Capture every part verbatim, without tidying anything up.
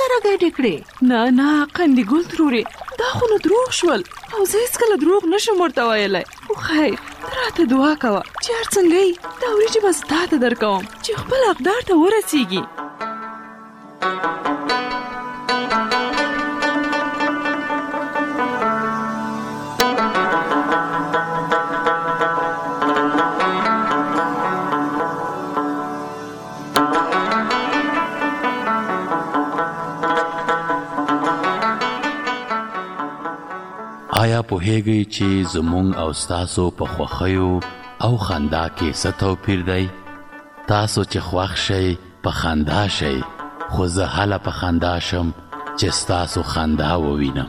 را ګډې کړې؟ نه نه قندي ګل ترورې، دا خو نو دروغ شول او زه هیڅکله دروغ نشم ورته ویلی. خو خیر ته راته دعا کوه چې هر څنګه یې دا وریجې به زه تا ته درکوم چې خپل حقدار ته ورسیږي. آیا پوهیږئ چې زمونږ او ستاسو په خوښیو او خندا کې څه توپیر دی؟ تاسو چې خوښ شئ په خندا شئ، خو زه هله په خندا شم چې ستاسو خندا ووینم.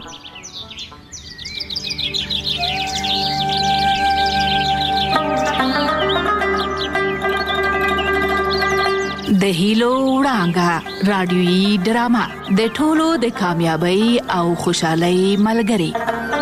د هیلو وړانګه رادیویي ډرامه د ټولو د کامیابی او خوشحالۍ ملګری.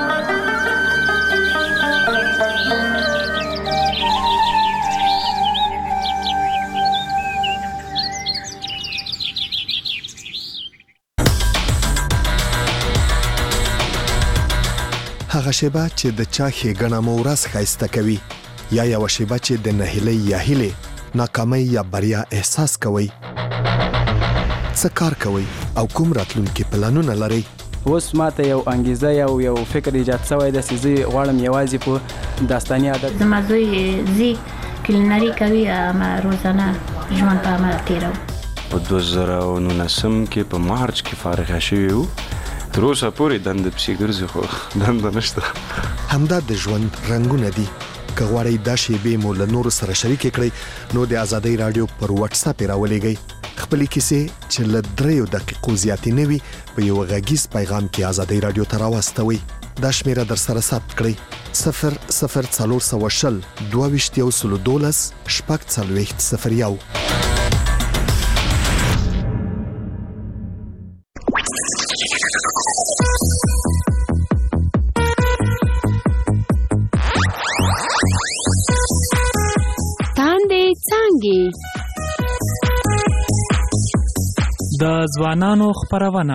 هغه شیبه چې د چا ښېګڼه مو ورځ ښایسته کوي، یا یوه شیبه چې د نهیلۍ یا هیلې، ناکامۍ یا بریا احساس کوئ. څه کار کوئ او کوم راتلونکي پلانونه لرئ؟ اوس ماته یو انګیزه یا یو فکر ایجاد شوی دی چې زه غواړم یوازې په داستاني عادت زما زوی زی کلینري کوي، ما روزانه ژوند په عمل تېروم. په دوه زره او نولسم کې په مارچ کې فارغه شوي وو. تر اوسه پورې دنده پسې ګرځي خو دنده نشته. همدا د ژوند رنګونه دي. که غواړئ دا شیبې مو له نورو سره شریکې کړئ نو د آزادۍ راډیو پر واتس اپ یې راولېږئ. خپلې کیسې چې له دریو دقیقو زیاتې نه وي په یو غږیز پیغام کې آزادۍ راډیو ته راواستوئ. دا شمیره در سره ثبت کړئ: صفر صفر څلور سوه شل دوه ویشت یو سلو دولس شپږ څلوېښت صفر یو. د ځوانانو خپرونه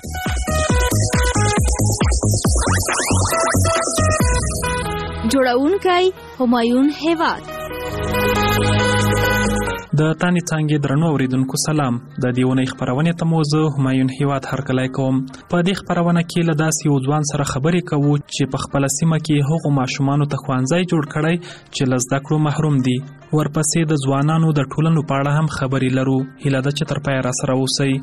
جوړونکی همایون هیواد. د تانی څانګې درنو اوریدونکو سلام. د دې ونې خپرونې ته مو زه همایون هیواد هرکلی کوم. په دې خپرونه کې له داسې یو ځوان سره خبرې کوو چې په خپله سیمه کې هغو ماشومانو ته ښوونځی جوړ کړی چې له زده کړو محروم دي. ورپسې د ځوانانو د ټولنو په اړه هم خبرې لرو. هیله ده چې تر پایه راسره اوسئ.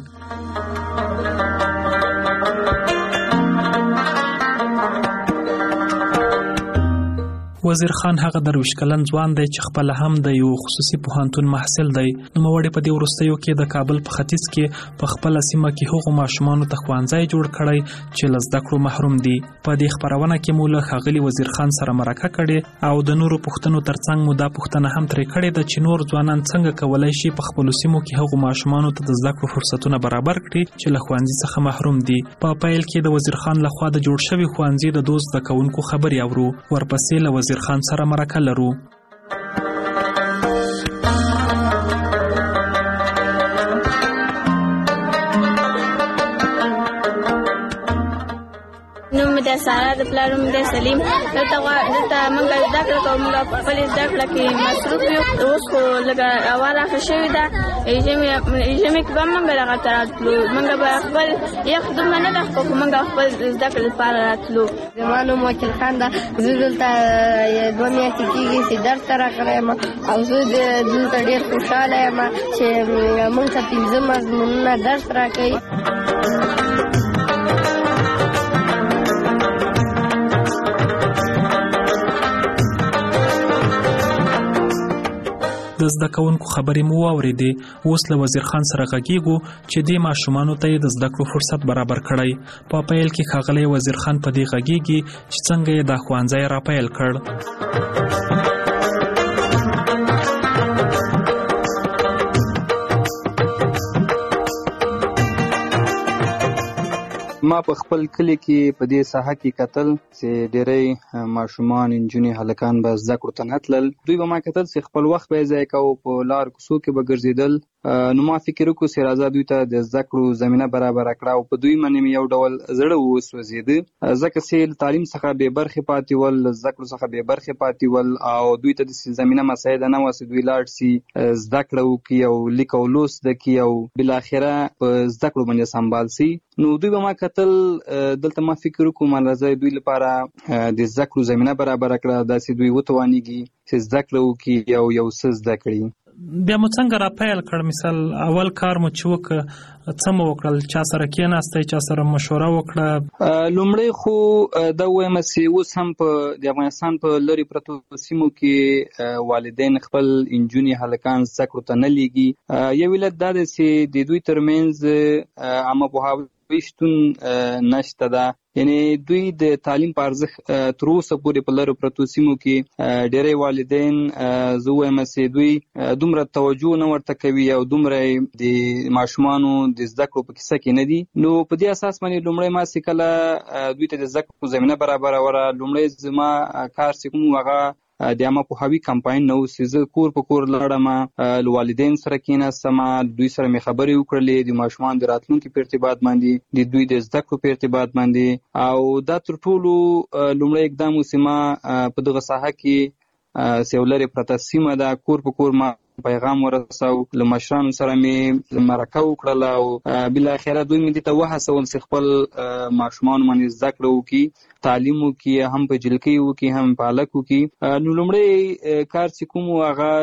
وزیر خان هغه درویش کلن ځوان دی چې خپله هم د یو خصوصي پوهنتون محصل دی. نوموړی په دې وروستیو کې د کابل په ختیځ کې په خپله سیمه کې هغو ماشومانو ته ښوونځی جوړ کړی چې له زده کړو محروم دي. په دې خپرونه کې مو له ښاغلي وزیر خان سره مرکه کړې او د نورو پوښتنو ترڅنګ مو دا پوښتنه هم ترې کړې ده چې نور ځوانان څنګه کولی شي په خپلو سیمو کې هغو ماشومانو ته د زده کړو فرصتونه برابر کړي چې له ښوونځي څخه محروم دي. په پیل کې د وزیر خان لخوا د جوړ شوي ښوونځي د دوست زده کوونکو خبرې اورو. ورپسې له وزیر خان سره مرکه لرو. نوم د سارا، د پلار نوم د سلیم. دلته دلته موږ زده کړه کوو، موږ په خپلې زده کړه کې مصروف یو. اوس خو لږه هوا راښه شوې ده، ژمي کې به موږ دغه ته راتلو. موږ به خپل یخ دومره نه ده خو موږ خپل زده کړې لپاره راتلو. زما نوم وکیل خان ده. زه دلته دوه میاشتې کېږي چې درس ته راغلی یم او زه دلته ډېر خوشحاله یم چې موږ ته پنځه مضمونونه درس راکوي. د زده کوونکو خبرې مو واورېدې. اوس له وزیر خان سره غږیږو چې دې ماشومانو ته یې د زده کړو فرصت برابر کړی. په پیل کې ښاغلی وزیر خان په دې غږیږي چې څنګه یې دا ښوونځی راپیل کړ. ما په خپل کلی کې په دې ساحه کې کتل چې ډېری ماشومان انجونې هلکان به زده کړو ته نه تلل. دوی به ما کتل چې خپل وخت به یې ضایع کوو، په لار کوڅو کې به ګرځېدل. نو ما فکر وکړو چې راځه دوی ته د زده کړو زمینه برابره کړه او په دوی باندې مې یو ډول زړه وسوځېده، ځکه چې له تعلیم څخه بې برخې پاتې ول، له زده کړو څخه بې برخې پاتې ول او دوی ته داسې زمینه مساعده نه وه چې دوی لاړ شي زده کړه وکړي او لیک او لوست زده کړي او بالاخره په زده کړو باندې سمبال شي. نو دوی به ما کتل، دلته ما فکر وکړو ما راځه دوی لپاره د زده کړو زمینه برابره کړه، داسې دوی وتوانېږي چې زده کړه وکړي او یو څه زده کړي. بیا مو څنګه را پیل کړ؟ مثال اول کار مو چې وکړ څه مو وکړل؟ چا سره کېناستئ؟ چا سره مشوره وکړه؟ لومړی خو دا ووایم چې اوس هم په د افغانستان په لرې پرتو سیمو کې والدین خپل انجونې هلکان زده کړو ته نه لیږي. یو علت دا دی چې د دوی ترمنځ عامه پوهاوی شتون نشته ده، یعنی دوی د تعلیم په ارزښت تر اوسه پورې په لرو پرتو سیمو کې ډېری والدین زه وایم چې دوی دومره توجه نه ورته کوي او دومره د ماشومانو د زده کړو په کیسه کې نه دي. نو په دې اساس باندې لومړی ما چې کله دوی ته د زده کړو زمینه برابروله، لومړی زما کار چې کوم هغه د عامه پوهاوي کمپاین نه و چې زه کور په کور لاړم، له والدین سره کېناستم، دوی سره مې خبرې وکړلې د ماشومان د راتلونکي په ارتباط باندې، د دوی د زده کړو په ارتباط باندې. او دا تر ټولو لومړی اقدام و چې ما په دغه ساحه کې چې یو لرې پرته سیمه ده، کور په کور ما پیغام ورساو، له مشرانو سره مې مرکه وکړله او بالاخره دوی مې دې ته وهڅول چې خپل ماشومان باندې زده کړه وکړي، تعلیم وکړي، هم په جلکۍ وکړي هم په هلک وکړي. نو لومړی کار چې کوم هغه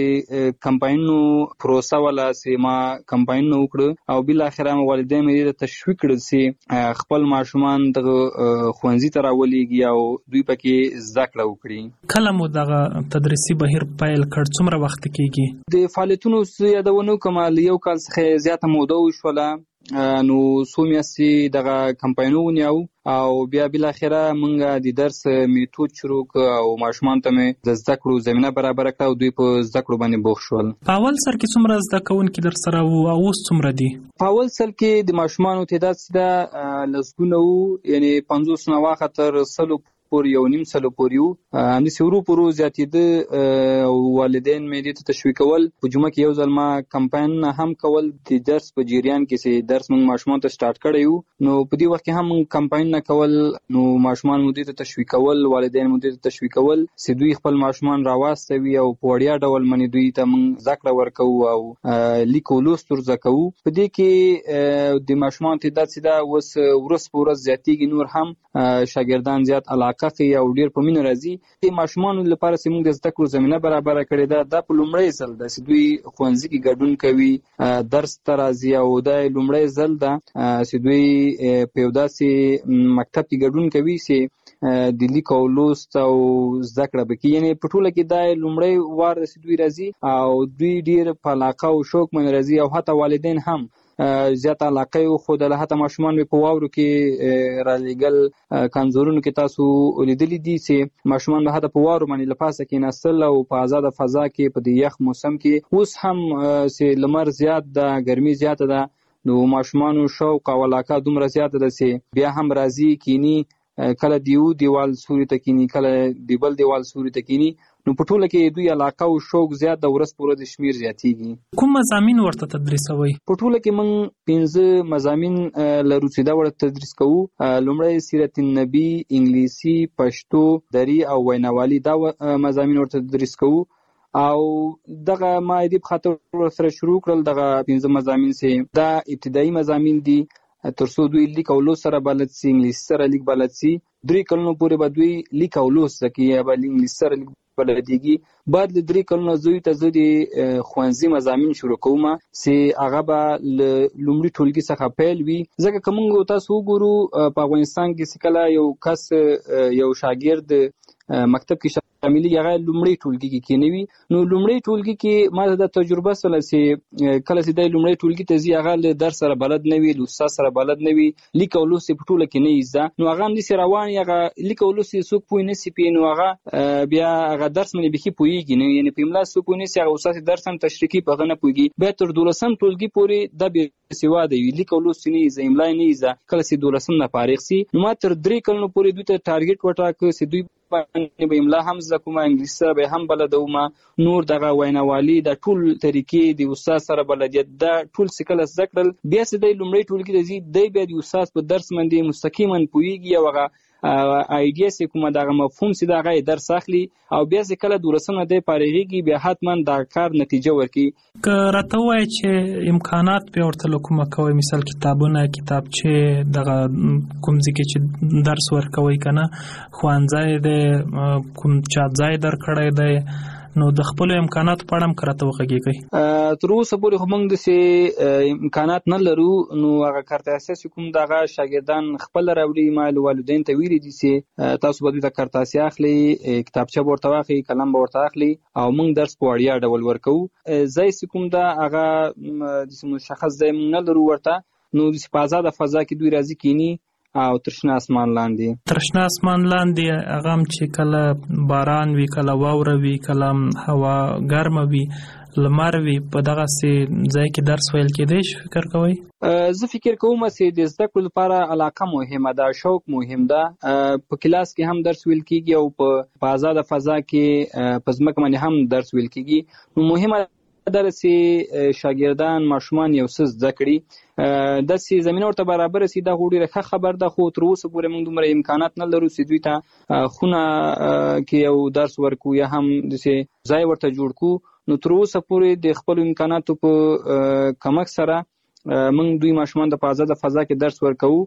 د کمپاینونو پروسه وله چې ما کمپاینونه وکړه او بالاخره والدین مې دې ته تشویق کړل چې خپل ماشومان دغه ښوونځي ته راولېږي او دوی پکې زده کړه وکړي. کله مو دغه تدریسي بهیر پیل کړ؟ څومره وخت کېږي؟ د فعالیتونو یادونه وکړم، له یو کال څخه زیاته موده وشوله. نو څو میاشتې دغه کمپاینونه ونیو او بیا بالاخره موږ د درس میتود شروع کړ او ماشومان ته مې د زده کړو زمینه برابره کړه او دوی په زده کړو باندې بوخت شول. په اول سر کې څومره زده کوونکي در سره وو او اوس څومره دي؟ په اول سر کې د ماشومانو تعداد چې ده لسګونه وو، یعنی پنځوس نه واخه تر سلو پورې یو نیم سلو پورې وو. همداسې ورو په ورو زیاتېده او والدین مې دې ته تشویقول. په جمعه کې یو ځل ما کمپاین هم کول د درس په جریان کې چې درس موږ ماشومان ته سټارټ کړی وو، نو په دې وخت کې هم کمپاین نه کول، نو ماشومان مو دې ته تشویقول، والدین مو دې ته تشویقول چې دوی خپل ماشومان راواستوي او په وړیا ډول باندې دوی ته موږ زده کړه ورکوو او لیک او لوست ور زده کوو. په دې کې د ماشومان تعداد چې ده اوس ورځ په ورځ زیاتېږي، نور هم شاګردان زیات علاقه کوي او ډېر په مینه راځي. د ماشومانو لپاره چې موږ د زده کړو زمینه برابره کړې ده، دا په لومړی ځل ده چې دوی ښوونځي کې ګډون کوي، درس ته راځي او دا لومړی ځل ده چې دوی په یو داسې مکتب کې ګډون کوي چې د لیک او لوست او زده کړه پکې، یعنی په ټوله کې دا لومړی وار ده چې دوی راځي او دوی ډېر په علاقه او شوق باندې راځي او حتی والدین هم زیات علاقه یو خو د حتی ماشومان په واورو کې را لېږل. کانزورونو کې تاسو لیدلی دي چې ماشومان به حتی په واورو باندې له پاسه کېناستل او په آزاده فضا کې په د یخ موسم کې. اوس هم چې لمر زیات ده، ګرمي زیاته ده، نو ماشومانو شوق او علاقه دومره زیاته ده چې بیا هم راځي کینی، کله دیو دیوال سوري ته کینی، کله دی بل دیوال سوري ته کینی. نو په ټوله کې دوی علاقه او شوق زیات د ورځ په ورځ شمیر زیاتېږي. کوم مضامین ورته تدریسوي؟ په ټوله کې موږ پنځه مضامین لرو چې دا ورته تدریس کوو. لومړی سیرت النبي، انګلیسي، پښتو، دري او ویناوالي، دا مضامین ورته تدریس کوو. او دغه ما دې په خاطر ورسره شروع کړل دغه پنځه مضامین چې دا ابتدایي مضامین دي تر څو دوی لیک او لوست سره بلد سي، انګلیسي سره لیک بلد سي. درې کلونو پورې به دوی لیک او لوست زده کوي یا به انګلیسي سره لیک بلدېږي. بعد له درې کلونو زوی ته زه د ښوونځي مضامین شروع کوم چې هغه به له لومړي ټولګي څخه پیل وي، ځکه که موږ تاسو وګورو په افغانستان کې چې کله یو کس یو شاګرد مکتب کې شاملي هغه لومړی ټولګي کې کېنوي، نو لومړی ټولګي کې ما د تجربه سره چې کله چې د لومړی ټولګي ته ځي هغه له درس سره بلد نه وي، له استاد سره بلد نه وي، لیک او لوست په ټوله کې نه زده، نو هغه همداسې روان هغه لیک او لوست څوک پوه نه سي پوه، نو هغه بیا هغه درس باندې بیخي پوهېږي نه، یعنې په املا څوک پوه نه سي، هغه استاد درس هم تشریح کوي په هغه نه پوهېږي. بیا تر دولسم ټولګي پورې دا سیواده وي، لیک او لوست نه یې املا نه یې کله چې دولسم نه فارغ سي نو ما تر درې کلونو پورې دوی ته ټارګټ وټاکه چې دوی باندې به املا هم زده کوم، انګلیسي سره به هم بلد وم، نور دغه ویناوالي د ټول طریقې د استاد سره بلدیت دا ټول څه کله زده کړل. بیا چې دی لومړی ټولګي ته ځي دی بیا د استاد په درس باندې مستقیما پوهېږي او هغه آیډیا چې کومه دغه مفهوم چې دغه یې درس اخلي او بیا چې کله دولسم نه دی فارغېږي بیا حتما د کار نتیجه ورکړي. که راته ووایې چې امکانات بیا ورته له کومه کوئ، مثال کتابونه، کتابچې، دغه کوم ځای کې چې درس ورکوئ که نه، ښوونځی دی، کوم چاپ ځای درکړی دی، نو د خپلو امکاناتو په اړه هم که راته وغږېږئ. تر اوسه پورې خو موږ داسې امکانات نه لرو، نو هغه کارت اساسي کوم دغه شاګردان خپله راوړي، ما له والدینو ته ویلي دي چې تاسو به دوی ته کارت اساسي اخلي، کتابچه به ورته واخلي، قلم به ورته اخلي او موږ درس په وړیا ډول ورکوو. ځای چې کوم ده هغه داسې مشخص ځای موږ نه لرو ورته، نو داسې په ازاده فضا کې دوی راځي کینی او ترشنه اسمان لاندې ترشنه اسمان لاندې هغه هم چې کله باران وي، کله واوره وي، کله هوا ګرمه وي، لمر وي، په دغسې ځای کې درس ویل کېدی شي فکر کوئ؟ زه فکر کوم چې د زده کړو لپاره علاقه مهمه ده، شوق مهم ده. په کلاس کې هم درس ویل کېږي او په آزاده فضا کې په ځمکه باندې هم درس ویل کېږي. نو مهمه ده چې شاګردان ماشومان یو څه زده کړي، داسې زمینه ورته برابره سي. دا خو ډېره ښه خبر ده، خو تر اوسه پورې موږ دومره امکانات نه لرو چې دوی ته خونه کې یو درس ورکو یا هم داسې ځای ورته جوړ کړو. نو تر اوسه پورې د خپلو امکاناتو په کمک سره موږ دوی ماشومان د په آزاده فضا کې درس ورکوو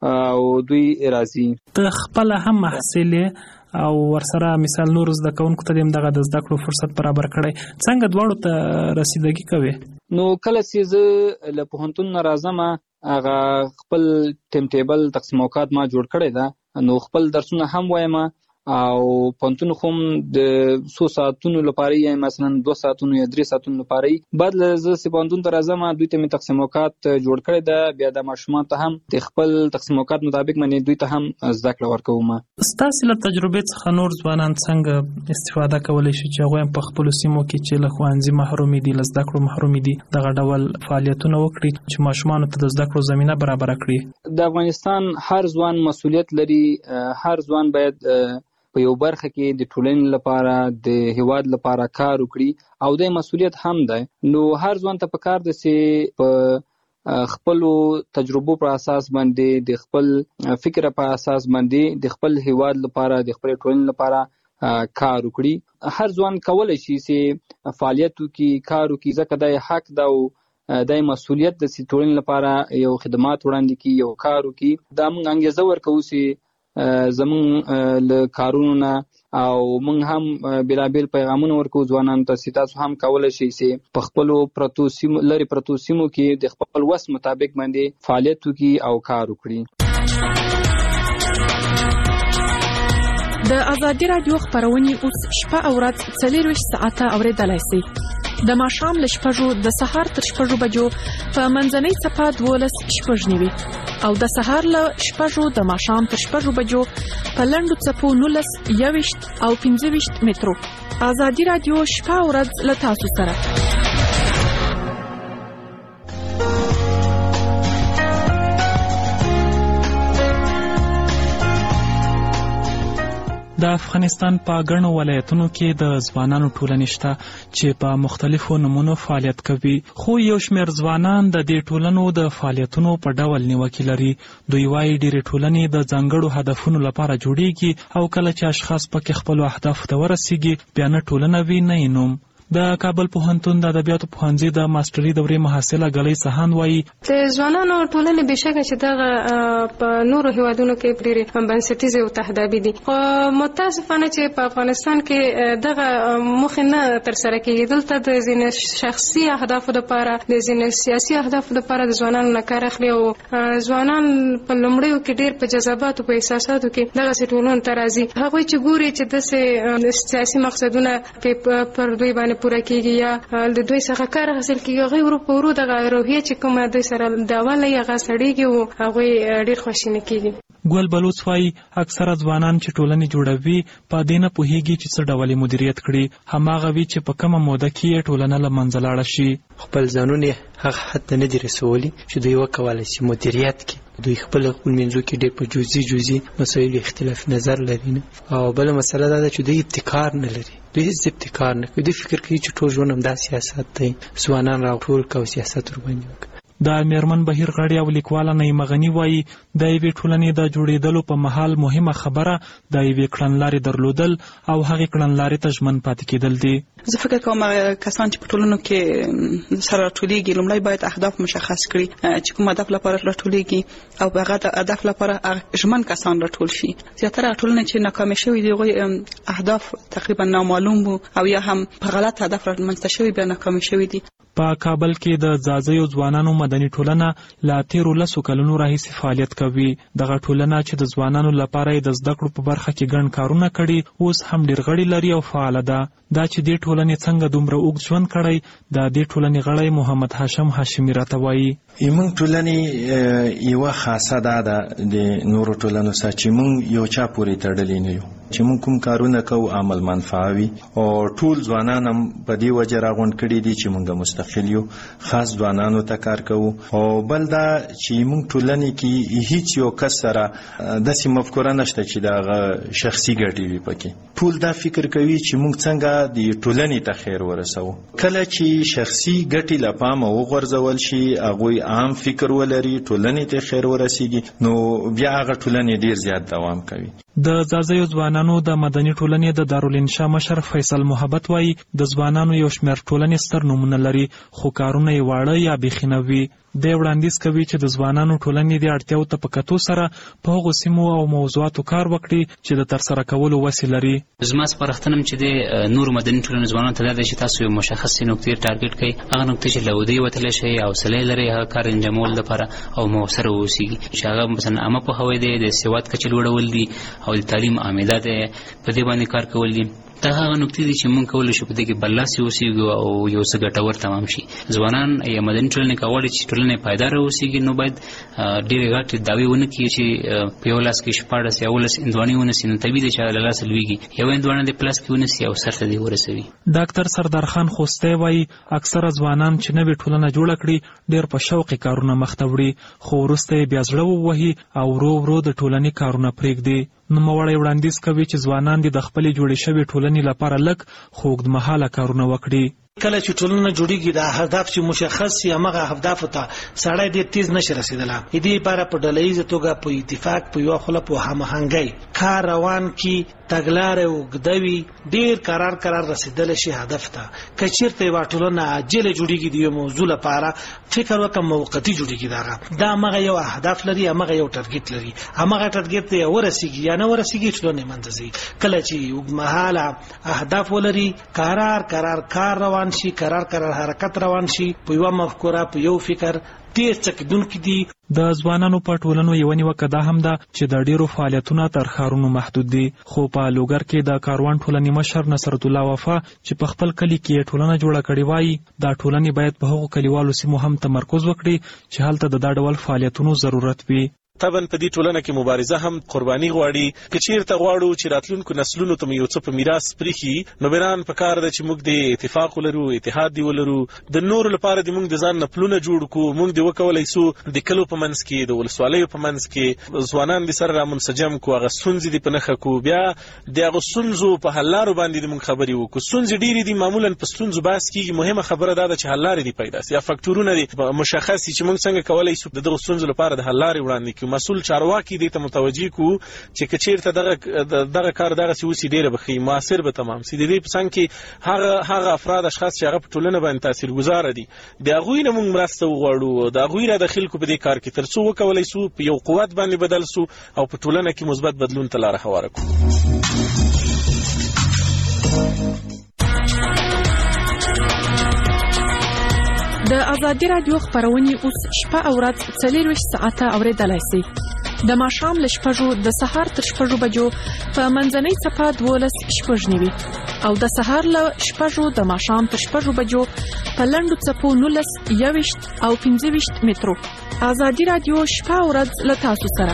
او دوی راځي. ته خپله هم محصل او ورسره مثال نور زده کوونکو ته هم دغه د زده کړو فرصت برابر کړی، څنګه دواړو ته رسیدګي کوي؟ نو کله چې زه له پوهنتون نه راځم هغه خپل ټیم ټیبل تقسیم اوقات ما جوړ کړی ده، نو خپل درسونه هم وایم او پوهنتون خو هم د څو ساعتونو لپاره یا مثلا دوه ساعتونو یا درې ساعتونو لپاره بعد له زه چې پوهنتون ته راځم دوی ته مې تقسیم اوقات جوړ کړی ده. بیا د ماشومان ته هم د خپل تقسیم اوقات مطابق باندې دوی ته هم زده کړه ورکوم. ستاسې له تجربې څخه نور ځوانان څنګه استفاده کولی شي چې هغوی هم په خپلو سیمو کې چې له ښوونځي محرومې دي، له زده کړو محرومې دي، دغه ډول فعالیتونه وکړي چې ماشومانو ته د زده کړو زمینه برابره کړي؟ د افغانستان هر ځوان مسؤلیت لري، هر ځوان باید په یو برخه کې د ټولنې لپاره د هیواد لپاره کار وکړي او د مسؤلیت هم ده. نو هر ځوان ته پکار ده چې په خپلو تجربو پر اساس باندې، د خپل فکر په اساس باندې د خپل هیواد لپاره، د خپل ټولنې لپاره کار وکړي. هر ځوان کولی شي چې فعالیت وکړي، کار وکړي، ځکه دا حق ده او دا مسؤلیت ده چې ټولنې لپاره یو خدمات وړاندې کړي، یو کار وکړي. دا موږ انګېزه ورکوو چې زمونږ له کارونو نه او موږ هم بېلابېل پیغامونه ورکوو ځوانانو ته چې تاسو هم کولی شئ چې په خپلو پرتو سیمو لرې پرتو سیمو کې د خپل وس مطابق باندې فعالیت وکړي او کار وکړي. د ازادي راډیو خپرونې اوس شپه او ورځ څلېرویشت ساعته اورېدلی شئ. د ماښام له شپږو د سهار تر شپږو بجو په منځنۍ څپه دولس شپږ نوي او د سهار له شپږو د ماښام تر شپږو بجو په لنډو څپو نولس یوویشت او پنځه ویشت مترو. ازادي راډیو شپه او ورځ له تاسو سره. د افغانستان په ګڼو ولایتونو کې د ځوانانو ټولنې شته چې په مختلفو نمونو فعالیت کوي، خو یو شمېر ځوانان د دې ټولنو د فعالیتونو په ډول نیوکې لري. دوی وایي ډېرې ټولنې د ځانګړو هدفونو لپاره جوړیږي او کله چې اشخاص پکې خپلو اهدافو ته ورسیږي بیا نه ټولنه وي نه یې نوم. د کابل پوهنتون د ادبیاتو پوهنځي د ماستري دورې محصله ګلۍ سهان وایي د ځوانانو ټولنې بېشکه چې دغه په نورو هیوادونو کې ډېرې بنسټیزې او تهدابي دي، خو متاسفانه چې په افغانستان کې دغه موخې نه ترسره کېږي. دلته د ځینې شخصي اهدافو دپاره، د ځینې سیاسي اهدافو دپاره د ځوانانو نه کار اخلي او ځوانان په لومړیو کې ډېر په جذباتو، په احساساتو کې دغسې ټولنو ته راځي. هغوی چې ګوري چې داسې سیاسي مقصدونه پر دوی باندې پوره کیږي یا د دوی څخه کار حاصل کیږي هغه ورو په ورو دغه روحیه چې کومه دوی سره د اول هغه سړیږي او هغه ډیر خوشاله کیږي. ګل بلوچ وايي اکثره ځوانان چې ټولنې جوړوي په دې نه پوهیږي چې څه ډول مدیریت کړي، هماغه وی چې په کومه موده کې ټولنه له منځه لاړه شي. خپل ځانونه هغه حد نه دي رسولي چې دوی وکولای شي مدیریت کړي. دوی خپل خپل منځو کې ډېر په جزئي جزئي مسایل اختلاف نظر لري نه، او بل مسله دا ده چې دوی ابتکار نه لري. دوی هیڅ ابتکار نه کوي. دوی فکر کوي چې ټول ژوند همدا سیاست دی، ځوانان راټول کوي سیاست ورباندې وکړي. د میرمن بهیر غړي او لیکواله نعیمه غني وايي د یوې ټولنې د جوړېدلو په مهال مهمه خبره د یوې کړنلارې درلودل او هغې کړنلارې ته ژمن پاتې کېدل دي. زه فکر کوم کسان چې په ټولنو کې سره راټولېږي لومړی باید اهداف مشخص کړي چې کوم هدف لپاره راټولېږي او هغه د هدف لپاره ژمن کسان راټول شي. زیاتره ټولنې چې ناکامې شوي دي هغوی اهداف تقریبا نامعلوم وو او یا هم په غلط هدف رامنځته شوي بیا ناکامې شوي دي. په کابل کې د ځاځیو ځوانانو مدني ټولنه لا تیرو لسو کلونو راهیسې فعالیت کوي. دغه ټولنه چې د ځوانانو لپاره د زده کړو په برخه کې ګڼ کارونه کړي اوس هم ډېر غړي لري او فعاله ده. دا چې دې ټولنې څنګه دومره اوږد ژوند کړی د دې ټولنې غړی محمد هاشم هاشمي راته وایي. موږ ټولنې یوه خاصه دا ده د نورو ټولنو سره چې موږ یو چا پورې تړلي نه یو، چې موږ کوم کارونه کوو عمل منفعه وي او ټول ځوانان هم په دې وجه راغونډ کړي دي چې موږ مستقل یو، خاص ځوانانو ته کار کوو. او بل دا چې موږ ټولنې کې هیڅ یو کس سره داسې مفکوره نشته چې د هغه شخصي ګټې وي پکې. ټول دا فکر کوي چې موږ څنګه د ټولنې ته خیر ورسوو. کله چې شخصي ګټې له پامه وغورځول شي، هغوی عام فکر ولري، ټولنې ته خیر ورسیږي، نو بیا هغه ټولنې ډیر زیات دوام کوي. د ځاځیو ځوانانو د مدني ټولنې د دارالانشا مشر فیصل محبت وايي د ځوانانو یو شمېر ټولنې ستر نومونه لري خو کارونه یې واړه یا بیخي نه وي. دی وړاندیز کوي چې د ځوانانو ټولنې د اړتیاو ته په کتو سره په هغو سیمو او موضوعاتو کار وکړي چې د ترسره کولو وسې لري. زما سپارښتنه هم چې د نورو مدني ټولنو ځوانانو ته دا ده چې تاسو یو مشخصې نقطې ټارګټ کړئ، هغه نقطې چې له ودې وتلی شئ، حوصله لرئ هغه کار انجامولو لپاره او مؤثره واوسیږي، چې هغه مثلا عامه پوهاوی دی، د سواد کچې لوړول دي او د تعلیم عامده دی، په دې باندې کار کول دي. دا هغه نقطې دي چې موږ کولی شو په دې کې برلاسي اوسېږو او یو څه ګټور تمام شي. ځوانان یا مدني ټولنې که غواړي چې ټولنه یې پایداره اوسېږي نو باید ډېرې غټې دعوې ونه کړي چې په یو لاس کې شپاړس یا اوولس هندواڼې ونیسي، نو طبیعي دی چې له لاسه لوېږي. یو هندواڼه دې په لاس کې ونیسي او سر ته دې ورسوي. ډاکټر سردار خان خوستی وایي اکثره ځوانان چې نوې ټولنه جوړه کړي ډېر په شوق کارونه مخته وړي، خو وروسته یې بیا زړه ووهي او ورو ورو د ټولنې کارونه پرېږدي. نوموړی وړاندیز کوي چې ځوانان دې د خپلې جوړې شوې ټولنې لپاره لږ خو اوږدمهاله کارونه وکړي. کله چې ټولنه جوړیږي د هدف چې مشخص شي هغه اهداف ته سړی ډېر تیز نشي رسیدلی. دې لپاره په ډلهییزه توګه په اتفاق په یوه خوله په هماهنګۍ کار روان کړي، تګلارې اوږده وي، ډېر قرار قرار رسیدلی شي هدف ته. که چېرته یوه ټولنه عاجله جوړیږي د یو موضوع لپاره فکر وکړه موقتي جوړیږي، دغه دا همغه یو اهداف لري، همغه یو ټارګټ لري، همغه ټارګټ ته یې ورسیږي یا نه ورسیږي ټولنه یې منځه ځي. کله چې اوږدمهاله اهداف ولري، قرار قرار کار روان شي، قرار قرار حرکت روان شي، په یو مفکوره په یو فکر ډېر څه کېدونکي دي. د ځوانانو په ټولنو یوه نیوکه دا هم ده چې د ډېرو فعالیتونه تر ښارونو محدود دي، خو په لوګر کې د کاروان ټولنې مشر نصرت الله وفا چې په خپل کلي کې یې ټولنه جوړه کړې وایي دا ټولنې باید په هغو کلیوالو سیمو هم تمرکز وکړي چې هلته د دا ډول فعالیتونو ضرورت وي. طبعا په دې ټولنه کې مبارزه هم قرباني غواړي. که چیرته غواړو چې راتلونکو نسلونو ته یو څه په میراث پریښي، نو بران په کار ده چې موږ د اتفاق ولرو، اتحاد دی ولرو، د نورو لپاره د موږ د ځان نه پلونه جوړ کړو. موږ د وکولای سو د کلو په منځ کې، د ولسوالیو په منځ کې ځوانان د سره رامنسجم کړو، هغه ستونزې دې په نښه کړو، بیا د هغو ستونزو په حل لارو باندې موږ خبرې وکړو. ستونزې ډېرې دي، معمولا په ستونزو بحث کېږي، مهمه خبره دا ده چې حل لارې دې پیدا سي یا فکټورونه دې مشخص سي چې موږ څنګه کولی سو د دغو ستونزو لپاره د حل لارې وړاندې کړو. مسؤل چارواکي کې دې ته متوجي کو چې کچیرته دغه دغه کار دغه سوسی ډیره بخي موثر به تمام سي. د دې په څنګه کې هغه هغه افراد اشخاص چې هغه په ټولنه باندې تاثیرګذار دي، د هغه نه موږ مرسته وغواړو، د هغه نه د خلکو په دې کار کې ترڅو وکولای سو په یو قوت باندې بدل سو او په ټولنه کې مثبت بدلون ته لار هواره کړو. د ازادي رادیو خبرونه اوس شپه او ورځ څلور ساعته اوریدلای شئ. د ماښام له شپږو د سهار تر شپږو بجو په منځنۍ صفه دولس شپږ نیوي او د سهار له شپږو د ماښام تر شپږو بجو په لنډو څپو نولس یوویشت او پنځه ویشت مترو. ازادي رادیو شپه او ورځ له تاسو سره.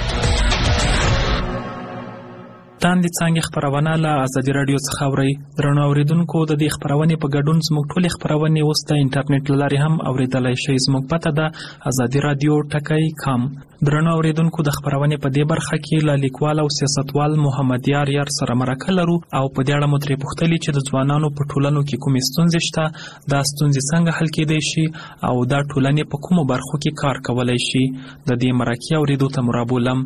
تاندې څنګه خبرونه له ازادي رادیو څخه اوري. درنو اوریدونکو د دې خبرونه په ګډون زموږ ټولې خبرونه اوس د انټرنیټ لارې هم اوریدلای شئ. زموږ پته ده ازادي رادیو ټکی کام. درنو اوریدونکو د خبرونه په دې برخه کې له لیکوال او سیاستوال محمد یار یار سره مرکه لرو او په دې اړه مو ترې پوښتلي چې د ځوانانو په ټولنو کې کومې ستونزې شته، دا ستونزې څنګه حل کېدای شي او دا ټولنې په کومو برخو کې کار کولای شي. د دې مرکې اوریدو ته مرابولم.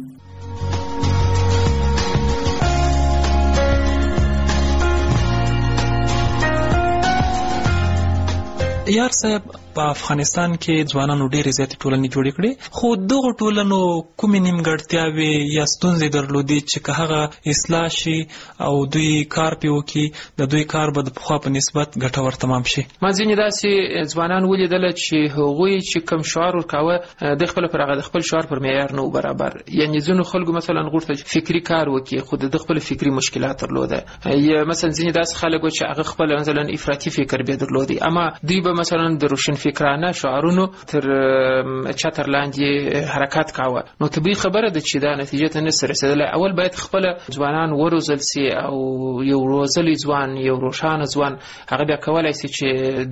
یار صاحب، په افغانستان کې ځوانانو ډېرې زیاتې ټولنې جوړې کړې، خو دغو ټولنو کومې نیمګړتیاوې یا ستونزې درلودې چې که هغه اصلاح شي او دوی کار پې وکړي، د دوی کار به د پخوا په نسبت ګټور تمام شي؟ ما ځینې داسې ځوانان ولیدله چې هغوی چې کوم شعار ورکاوه د خپل پر هغه د خپل شعار پر معیار نه و برابر. یعنې ځینو خلکو مثلا غوښتل چې فکري کار وکړي خو د خپل فکري مشکلات درلوده. یا مثلا ځینې داسې خلک و چې هغه خپل مثلا افراطي فکر به درلودي، اما دوی به مثلا د روشن فکرانه شعارونو تر چتر لاندې حرکت کاوه. نو طبیعي خبره ده چې دا نتیجه ته نسي رسیدلی. اول باید خپل ځوانان وروزل سي او یو روزلی ځوان، یو روښانه ځوان هغه بیا کولای سي چې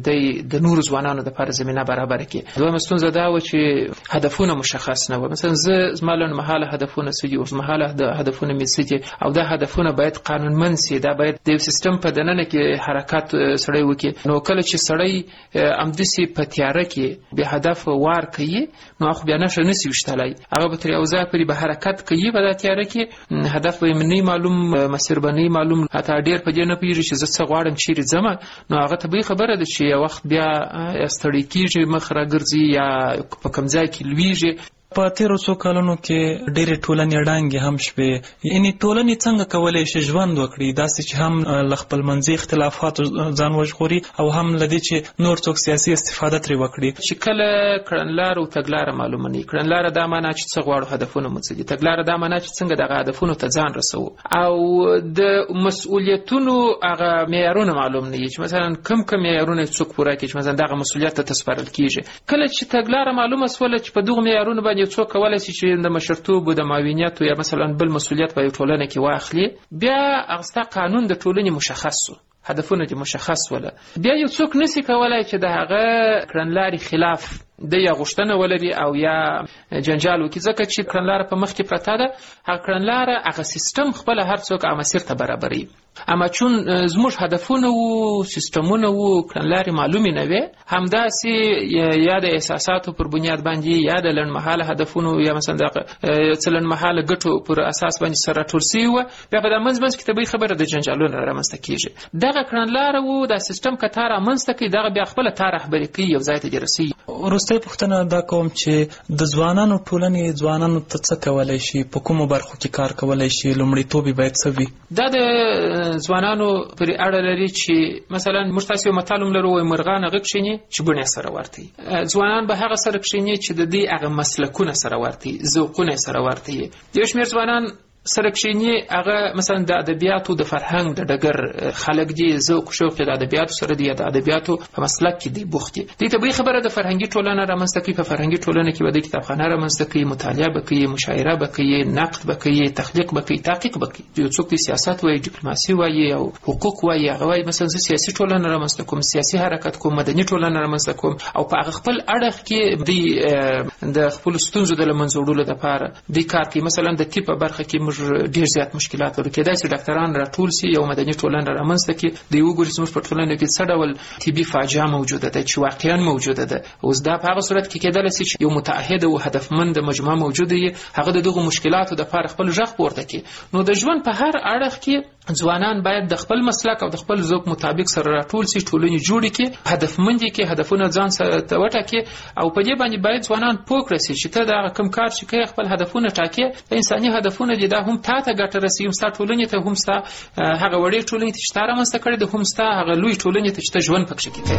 د نورو ځوانانو دپاره زمینه برابره کړي. دویمه ستونزه دا وه چې هدفونه مشخص نه وه. مثلا زه زما لنډمهاله هدفونه څه دي، اوږدمهاله هدفونه مې څه دي، او دا هدفونه باید قانونمند سي. دا باید د یو سیستم په دننه کې حرکت سړی وکړي. نو کله چې سړی امدسي په تیاره کې به هدف وار کوي، نو خو بیا نشه نسی وشتلای، هغه به تر یو ځای پورې به حرکت کوي، په تیاره کې هدف به نه معلوم، مسیر به نه معلوم، حتی ډیر په دې نه پیږي چې زه څه غواړم چیرې ځم. نو هغه طبیعي خبره ده چې یو وخت بیا ستړی کېږي، مخ راګرځي یا په کوم ځای کې لویږي. په تیرو څو کلونو کې ډېرې ټولنې ړنګې هم شوې. یعنې ټولنې څنګه کولی شي ژوند وکړي، داسې چې هم له خپلمنځي اختلافاتو ځان وژغوري او هم له دې چې نور څوک سیاسي استفاده ترې وکړي. چې کله کړنلاره او تګلاره معلومه نه وي، کړنلاره دا معنا چې څه غواړو، هدفونه مو څه دي، تګلاره دا معنا چې څنګه دغه هدفونو ته ځان رسوو، او د مسؤلیتونو هغه معیارونه معلوم نه وي چې مثلا کم کم معیارونه څوک پوره کړي، چې مثلا دغه مسؤلیت ته سپارل کېږي. کله چې تګلاره معلومه شوله چې په دغو معیارونو باندې څوک کولای شي چې د مشرتوب او د معاونیت یا مثلا بل مسؤلیت په ټولنه کې واخلي، بیا هغه قانون د ټولنې مشخص شو، هدفونه دې مشخص وله، بیا یو څوک نسی کولای چې د هغه کړنلارې خلاف د یا غوښتنه ولري او یا جنجال وکړي، ځکه چې کړنلاره په مخ کې پرته ده. هغه کړنلاره هغه سیستم خپله هر څوک هغه مسیر ته برابروي. اما چون زموږ هدفونه وو، سیستمونه وو، کړنلارې معلومې نه وې، همداسې یا د احساساتو پر بنیاد باندې یا د لنډمهاله هدفونو یا مثلا د څه لنډمهاله ګټو پر اساس باندې سره راټول سوي وه، بیا په دا منځ منځ کې طبیعي خبره د جنجالونه رامنځته کېږي. دغه کړنلاره وو، دا سیستم که تا رامنځته کوي، دغه بیا خپله تا رهبري کوي، یو ځای ته دې رسوي. وروستۍ پوښتنه دا کوم چې د ځوانانو ټولنې ځوانانو ته څه کولی شي، په کومو برخو کې کار کولی شي، لومړیتوب یې باید څه وي؟ دا د ځوانانو پرې اړه لري چې مثلا موږ تاسې یو متل هم لرو، وایي مرغان هغه کښېني چې بڼې سره ورته وي. ځوانان به هغه سره کښېني چې د دې هغه مسلکونه سره ورته وي، ذوقونه یې سره ورته وي. یو شمېر ځوانان سره کښېني هغه مثلا د ادبیاتو د فرهنګ د ډګر خلک دي، ذوق شوق د ادبیاتو سره دي، د ادبیاتو په مسلک کې دي بوخت دي. دې طبیعي خبره د فرهنګي ټولنه رامنځته کوي. په فرهنګي ټولنه کې به د کتابخانه رامنځته کوي، مطالعه به کوي، مشاعره به کوي، نقد به کوي، تخلیق به کوي، تحقیق به کوي. یو څوک د سیاست وایي، ډیپلوماسي وایي او حقوق وایي، هغه وایي مثلا زه سیاسي ټولنه رامنځته کوم، سیاسي حرکت کوم، مدني ټولنه رامنځته کوم، او په هغه خپل اړخ کې د خپلو ستونزو د له منځه وړلو دپاره دوی کار کوي. مثلا د طب په برخه کې موږ ډېر زیات مشکلات لرو، کېدای شي ډاکټران راټول سي، یو مدني ټولنه رامنځته کړي، دوی وګوري زموږ په ټولنه کې څه ډول طبي فاجعه موجوده ده چې واقعا موجوده ده. اوس دا په هغه صورت کې کېدلی شي چې یو متعهده او هدفمنده مجموعه موجوده وي، هغه د دغو مشکلاتو دپاره خپل غږ پورته کړي. نو د ژوند په هر اړخ کې ځوانان باید د خپل مسلک او د خپل ذوق مطابق سره راټول سي، ټولنې جوړې کړي، هدفمندې کړي، هدفونه ځان سره وټاکي، او په دې باندې باید ځوانان پوه کړي چې ته دا کوم کار چې کوې خپل هدفونه ټاکې، انساني هدفونه دي، دا هم تا ته ګټه رسوي، هم ستا ټولنې ته، هم ستا هغه وړې ټولنې ته چې تا رامنځته کړې ده، هم ستا هغه لوی ټولنې ته چې ته ژوند پکښې کوې.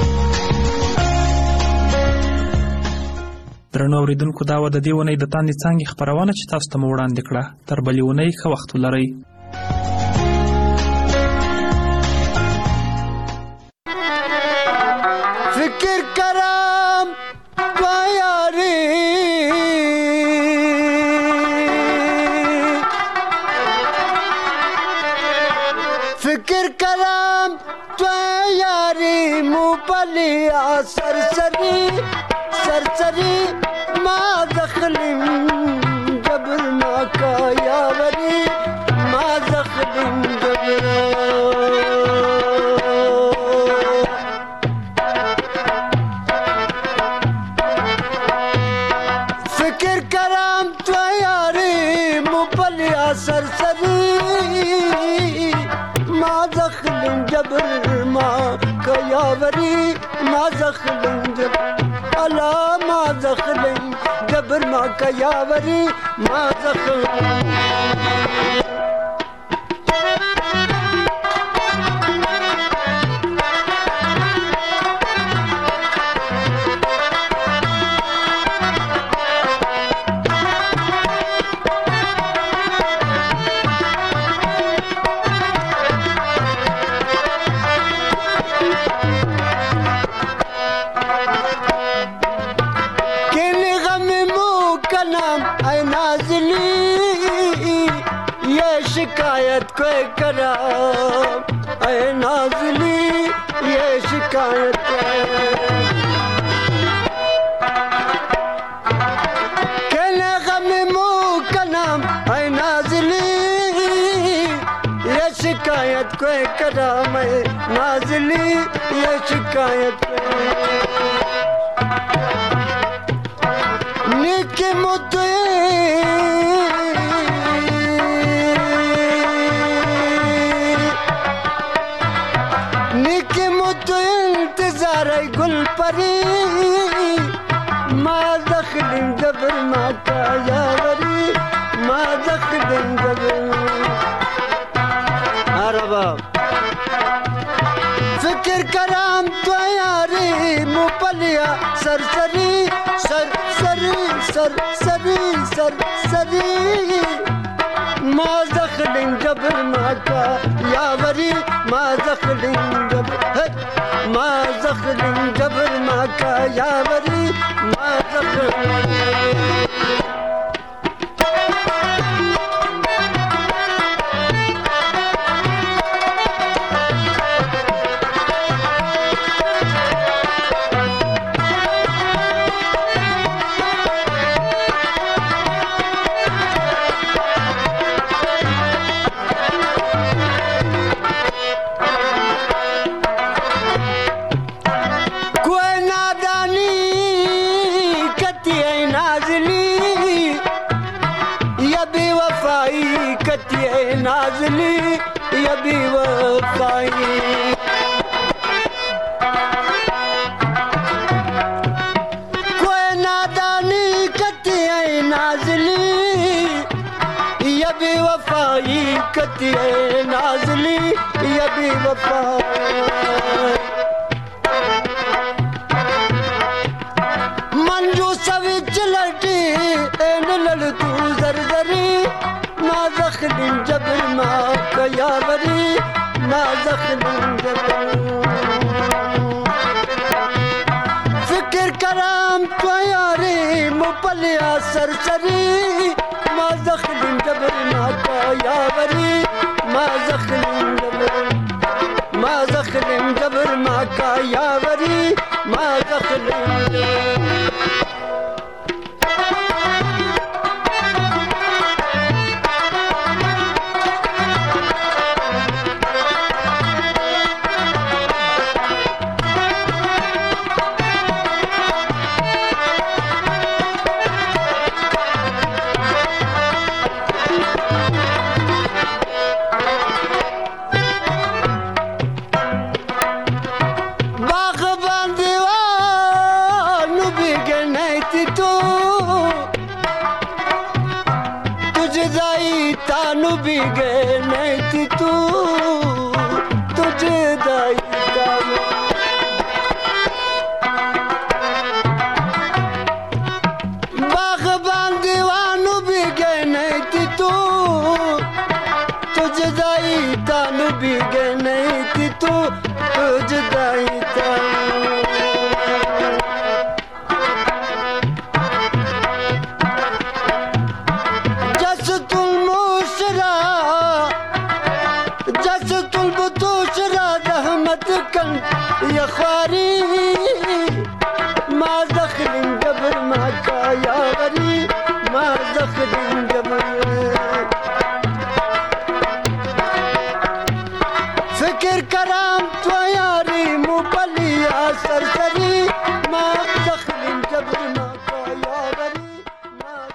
درنو اورېدونکو، دا وه د دې اونۍ د تاندې څانګې خپرونه چې تاسو ته مو وړاندې کړه. تر بلې اونۍ ښه وخت ولرئ. سرسری سرسری ما دخلیم جبر ما کا یاوری ما دخلیم جبر فکر کرام تو یاری مبلیا سرسری ما دخلیم جبر ما کا یاوری ما دخلیم جبر الا ما دخلیم جبر ما کا یاوری ما دخلیم शिकायत कोई करा ऐ नाज़ली ये शिकायत कहने गम मुँह का नाम ऐ नाज़ली ये शिकायत कोई करा मैं नाज़ली ये शिकायत निके मुद्दे गुल परी ما دخل جبر ما کا یاوری ما دخل جبر عربا فکر کرام تو یاری مپلیا سرسری سرسری سرسری سرسری ما دخل جبر ما کا یاوری ما دخل جبر ما دخل جبر ما کا یاوری ما دخل नाज़ली या बेवफाई कोई नादानी कती है नाज़ली या बेवफाई कती है नाज़ली या बेवफाई मंजू सविच लटी एन लड़ तू जरजरी ما دخل جبر ما کا یاوری ما دخل جبر فکر کرام تو یاری مپلیا سرسری ما دخل جبر ما کا یاوری ما دخل جبر ما دخل جبر ما کا یاوری ما دخل तानु भी गए नहीं तू तुझे दाई